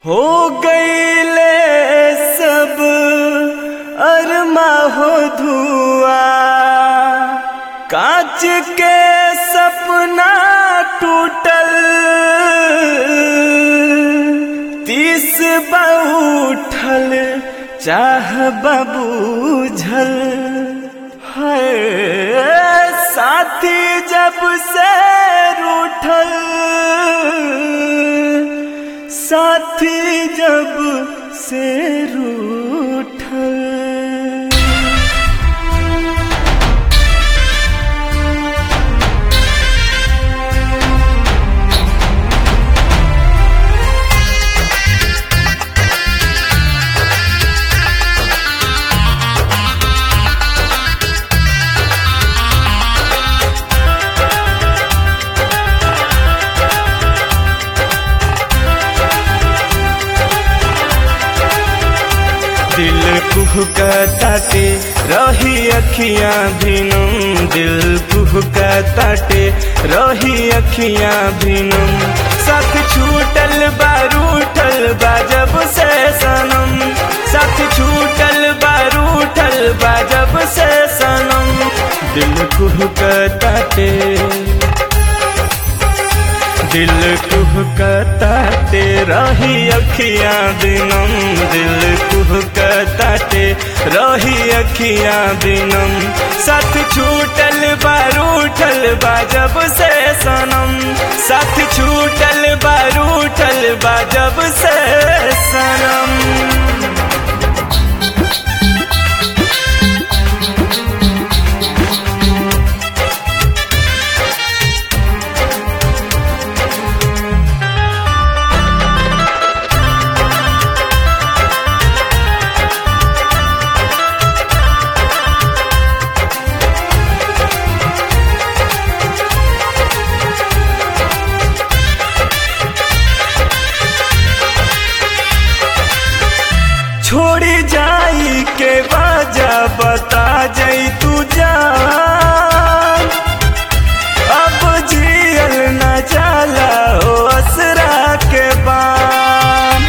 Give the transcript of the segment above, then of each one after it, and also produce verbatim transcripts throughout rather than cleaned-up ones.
हो गईले सब अरमा हो धुआ, कांच के सपना टूटल, तीस बउठल चाह बबूझल है। साथी जब से रूठल, साथी जब से रूठल। दिल कुहकताटे रही अखियां भिनम, दिल कुहकताटे रही अखियां भिनम। साथ छूटल बारूठल बाजब से सनम, साथ छूटल बारूठल बाजब से सनम। दिल कुहकताटे दिल कुहकताटे रही अखियां दिनम, दिल कुहकताटे रही अखियां दिनम। साथ छूटल बारूठल बाजब से सनम, साथ छूटल बारूठल बाजब से सनम। छोड़ी जाई के वजह बता जाई तू जान, अब जियल न जाला हो असरा के बान।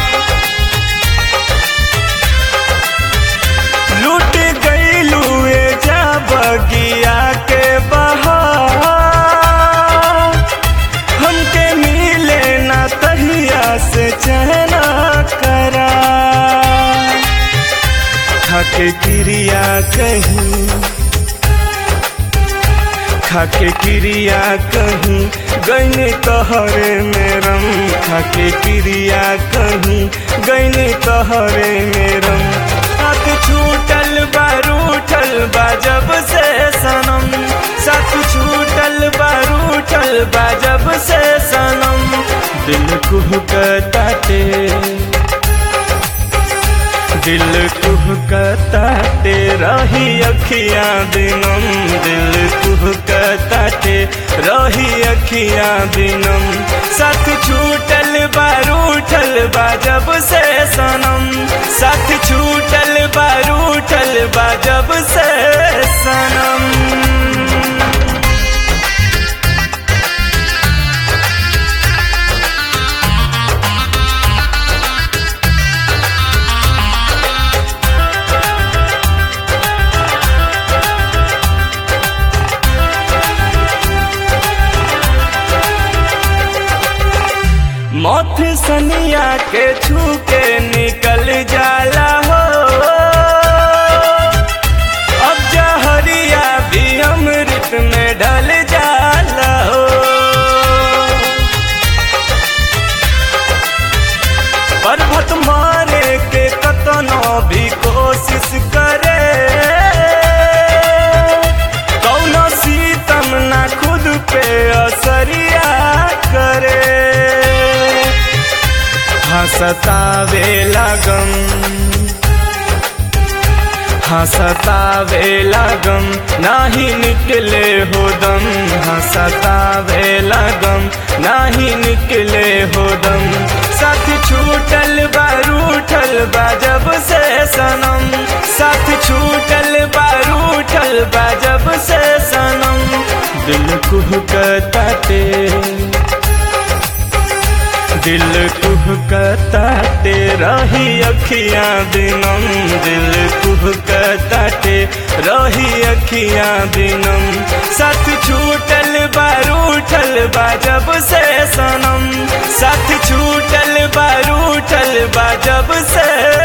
लूट गईलू ए जा बगिया के बहार, हमके मिले न तहिया से चहना करा। खाके क्रिया कहीं खाके क्रिया कहीं गईने तोहरे मेरम, खाके क्रिया कहीं गईने तोहरे मेरम। साथ छूटल बारूठल बाजब से सनम, साथ छूटल बारूठल बाजब से सनम। दिल कुहकताटे दिल कुहकताटे रही अखियां दिनम, दिल कुहकताटे रही अखियां दिनम। साथ छूटल बारूठल बाजब से सनम, साथ छूटल बारूठल बाजब से सनम। मौत सनिया के छू के निकल जाला हो, अब जहरिया भी अमृत में ढल जाला हो। पर्वत मारे के कतनो भी कोशिश करे, कौनो सीतम ना खुद पे असरिया करे। हंसतावे लगम हंसतावे लगम नाही निकले हो दम, हंसतावे लगम नाही निकले हो दम। साथ छूटल बारूठल बाजब से सनम, साथ छूटल बारूठल बाजब से सनम। दिल कुहकताटे दिल कुहकताटे रही अखियां बिनम दिल कुहकताटे रही अखियां बिनम साथ छूटल बा रूठल बा जब से सनम साथ छूटल बा रूठल बा जब से